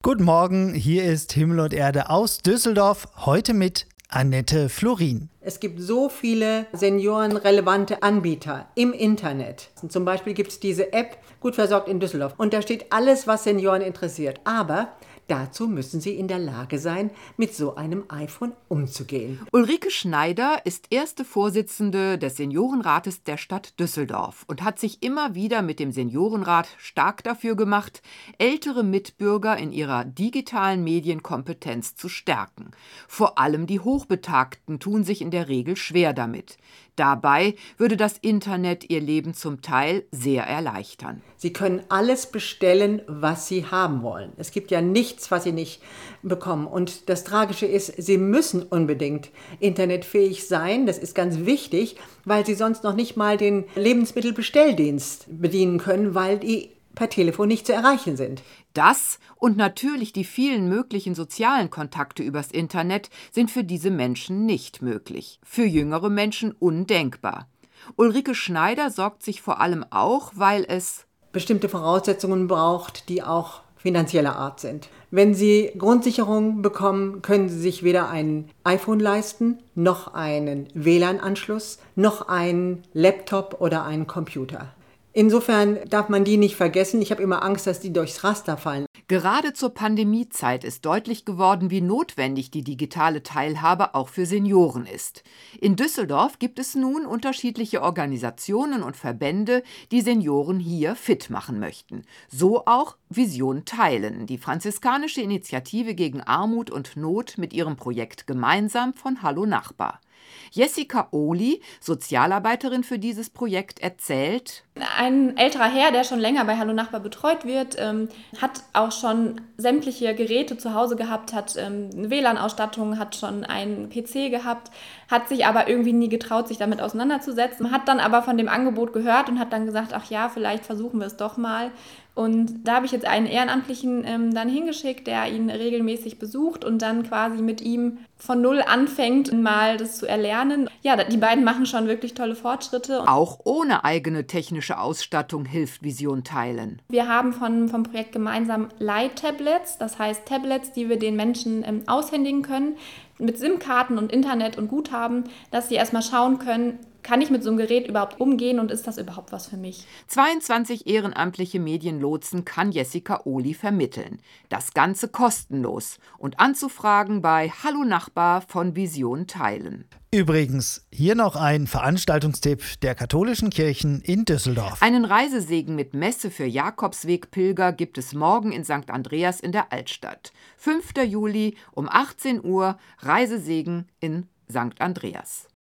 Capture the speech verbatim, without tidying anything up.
Guten Morgen, hier ist Himmel und Erde aus Düsseldorf, heute mit Annette Florin. Es gibt so viele seniorenrelevante Anbieter im Internet. Zum Beispiel gibt es diese App Gut versorgt in Düsseldorf und da steht alles, was Senioren interessiert. Aber dazu müssen sie in der Lage sein, mit so einem iPhone umzugehen. Ulrike Schneider ist erste Vorsitzende des Seniorenrates der Stadt Düsseldorf und hat sich immer wieder mit dem Seniorenrat stark dafür gemacht, ältere Mitbürger in ihrer digitalen Medienkompetenz zu stärken. Vor allem die Hochbetagten tun sich in der Regel schwer damit. Dabei würde das Internet ihr Leben zum Teil sehr erleichtern. Sie können alles bestellen, was Sie haben wollen. Es gibt ja nichts, was Sie nicht bekommen. Und das Tragische ist, Sie müssen unbedingt internetfähig sein. Das ist ganz wichtig, weil Sie sonst noch nicht mal den Lebensmittelbestelldienst bedienen können, weil die per Telefon nicht zu erreichen sind. Das und natürlich die vielen möglichen sozialen Kontakte übers Internet sind für diese Menschen nicht möglich. Für jüngere Menschen undenkbar. Ulrike Schneider sorgt sich vor allem auch, weil es bestimmte Voraussetzungen braucht, die auch finanzieller Art sind. Wenn Sie Grundsicherung bekommen, können Sie sich weder ein iPhone leisten, noch einen W L A N-Anschluss, noch einen Laptop oder einen Computer. Insofern darf man die nicht vergessen. Ich habe immer Angst, dass die durchs Raster fallen. Gerade zur Pandemiezeit ist deutlich geworden, wie notwendig die digitale Teilhabe auch für Senioren ist. In Düsseldorf gibt es nun unterschiedliche Organisationen und Verbände, die Senioren hier fit machen möchten. So auch Vision Teilen, die franziskanische Initiative gegen Armut und Not mit ihrem Projekt Gemeinsam von Hallo Nachbar. Jessica Ohly, Sozialarbeiterin für dieses Projekt, erzählt: Ein älterer Herr, der schon länger bei Hallo Nachbar betreut wird, ähm, hat auch schon sämtliche Geräte zu Hause gehabt, hat ähm, eine W L A N-Ausstattung, hat schon einen P C gehabt, hat sich aber irgendwie nie getraut, sich damit auseinanderzusetzen, hat dann aber von dem Angebot gehört und hat dann gesagt, ach ja, vielleicht versuchen wir es doch mal. Und da habe ich jetzt einen Ehrenamtlichen ähm, dann hingeschickt, der ihn regelmäßig besucht und dann quasi mit ihm von Null anfängt, mal das zu erlernen. Ja, die beiden machen schon wirklich tolle Fortschritte. Auch ohne eigene technische Ausstattung hilft Vision Teilen. Wir haben von, vom Projekt gemeinsam Leihtablets, das heißt Tablets, die wir den Menschen ähm, aushändigen können, mit SIM-Karten und Internet und Guthaben, dass sie erstmal schauen können, kann ich mit so einem Gerät überhaupt umgehen und ist das überhaupt was für mich? zweiundzwanzig ehrenamtliche Medienlotsen kann Jessica Ohly vermitteln. Das Ganze kostenlos und anzufragen bei Hallo Nachbar von Vision Teilen. Übrigens, hier noch ein Veranstaltungstipp der katholischen Kirchen in Düsseldorf. Einen Reisesegen mit Messe für Jakobswegpilger gibt es morgen in Sankt Andreas in der Altstadt. fünfter Juli um achtzehn Uhr, Reisesegen in Sankt Andreas.